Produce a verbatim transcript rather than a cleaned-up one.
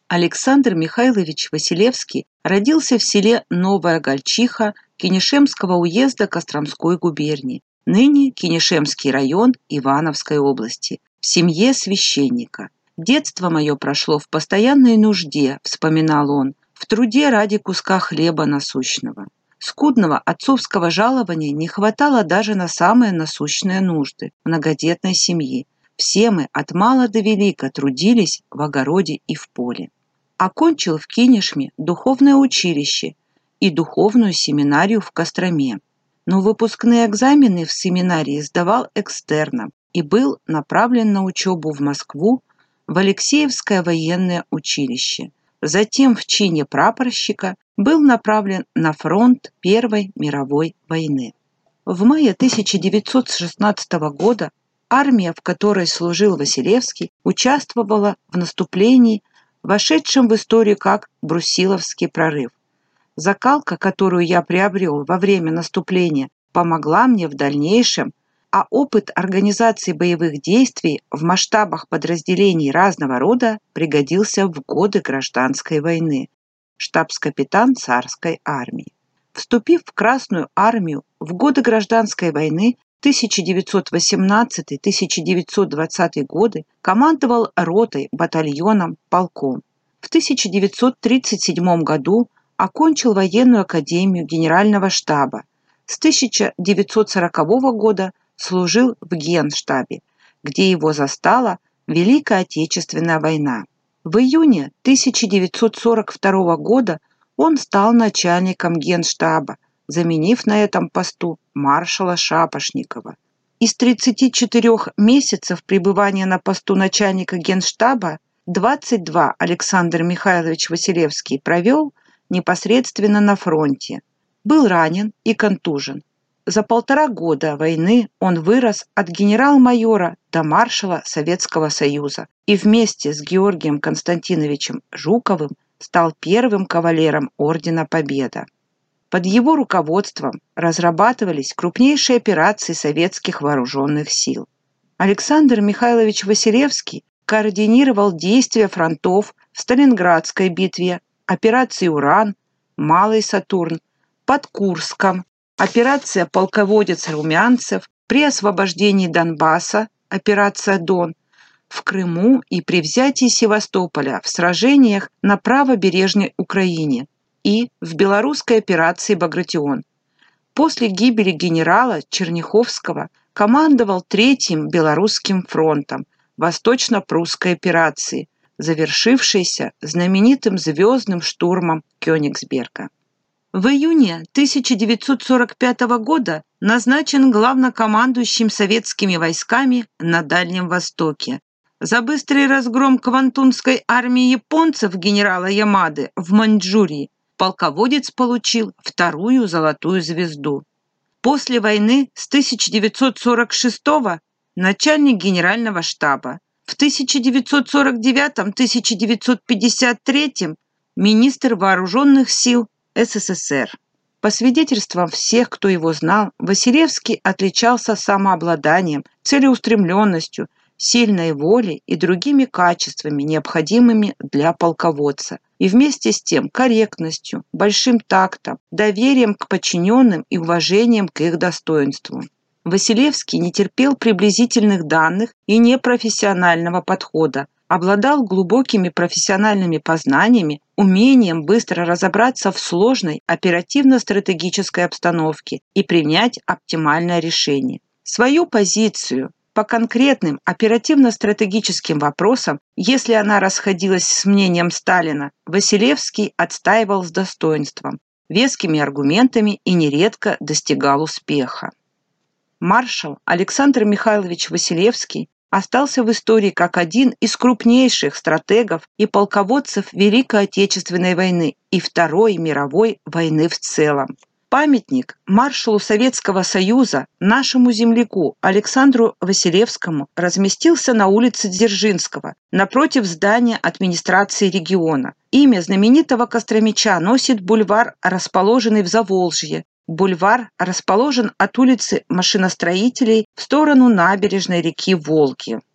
Александр Михайлович Василевский родился в селе Новая Гольчиха Кинешемского уезда Костромской губернии, ныне Кинешемский район Ивановской области, в семье священника. «Детство мое прошло в постоянной нужде», — вспоминал он, «в труде ради куска хлеба насущного. Скудного отцовского жалования не хватало даже на самые насущные нужды многодетной семьи. Все мы от мала до велика трудились в огороде и в поле». Окончил в Кинешме духовное училище и духовную семинарию в Костроме, но выпускные экзамены в семинарии сдавал экстерном и был направлен на учебу в Москву в Алексеевское военное училище. Затем в чине прапорщика был направлен на фронт Первой мировой войны. В мае тысяча девятьсот шестнадцатого года армия, в которой служил Василевский, участвовала в наступлении, вошедшем в историю как Брусиловский прорыв. Закалка, которую я приобрел во время наступления, помогла мне в дальнейшем, а опыт организации боевых действий в масштабах подразделений разного рода пригодился в годы гражданской войны. Штабс-капитан царской армии. Вступив в Красную армию в годы гражданской войны тысяча девятьсот восемнадцатый — тысяча девятьсот двадцатый годы, командовал ротой, батальоном, полком. В тысяча девятьсот тридцать седьмом году окончил военную академию генерального штаба. С тысяча девятьсот сорокового года служил в Генштабе, где его застала Великая Отечественная война. В июне тысяча девятьсот сорок второго года он стал начальником Генштаба, заменив на этом посту маршала Шапошникова. Из тридцати четырёх месяцев пребывания на посту начальника Генштаба двадцать два Александр Михайлович Василевский провел непосредственно на фронте. Был ранен и контужен. За полтора года войны он вырос от генерал-майора до маршала Советского Союза и вместе с Георгием Константиновичем Жуковым стал первым кавалером Ордена Победы. Под его руководством разрабатывались крупнейшие операции советских вооруженных сил. Александр Михайлович Василевский координировал действия фронтов в Сталинградской битве, операции «Уран», «Малый Сатурн», под Курском, операция «Полководец Румянцев», при освобождении Донбасса, операция «Дон», в Крыму и при взятии Севастополя в сражениях на правобережной Украине и в белорусской операции «Багратион». После гибели генерала Черняховского командовал Третьим Белорусским фронтом Восточно-Прусской операции, завершившейся знаменитым звездным штурмом Кёнигсберга. В июне тысяча девятьсот сорок пятого года назначен главнокомандующим советскими войсками на Дальнем Востоке. За быстрый разгром Квантунской армии японцев генерала Ямады в Маньчжурии полководец получил вторую золотую звезду. После войны с тысяча девятьсот сорок шестого начальник генерального штаба, в тысяча девятьсот сорок девятом — тысяча девятьсот пятьдесят третьем министр вооруженных сил СССР. По свидетельствам всех, кто его знал, Василевский отличался самообладанием, целеустремленностью, сильной волей и другими качествами, необходимыми для полководца, и вместе с тем корректностью, большим тактом, доверием к подчиненным и уважением к их достоинству. Василевский не терпел приблизительных данных и непрофессионального подхода, обладал глубокими профессиональными познаниями, умением быстро разобраться в сложной оперативно-стратегической обстановке и принять оптимальное решение. Свою позицию по конкретным оперативно-стратегическим вопросам, если она расходилась с мнением Сталина, Василевский отстаивал с достоинством, вескими аргументами и нередко достигал успеха. Маршал Александр Михайлович Василевский остался в истории как один из крупнейших стратегов и полководцев Великой Отечественной войны и Второй мировой войны в целом. Памятник маршалу Советского Союза, нашему земляку Александру Василевскому, разместился на улице Дзержинского, напротив здания администрации региона. Имя знаменитого костромича носит бульвар, расположенный в Заволжье. Бульвар расположен от улицы Машиностроителей в сторону набережной реки Волги.